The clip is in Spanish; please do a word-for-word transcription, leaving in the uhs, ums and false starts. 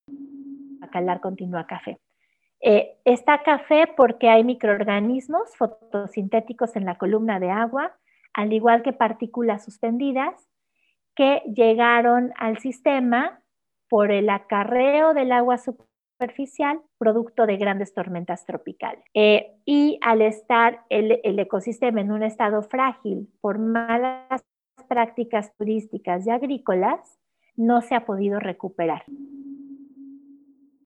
Bacalar continúa café. Eh, está café porque hay microorganismos fotosintéticos en la columna de agua, al igual que partículas suspendidas, que llegaron al sistema por el acarreo del agua superficial, producto de grandes tormentas tropicales. Eh, y al estar el, el ecosistema en un estado frágil por malas prácticas turísticas y agrícolas, no se ha podido recuperar.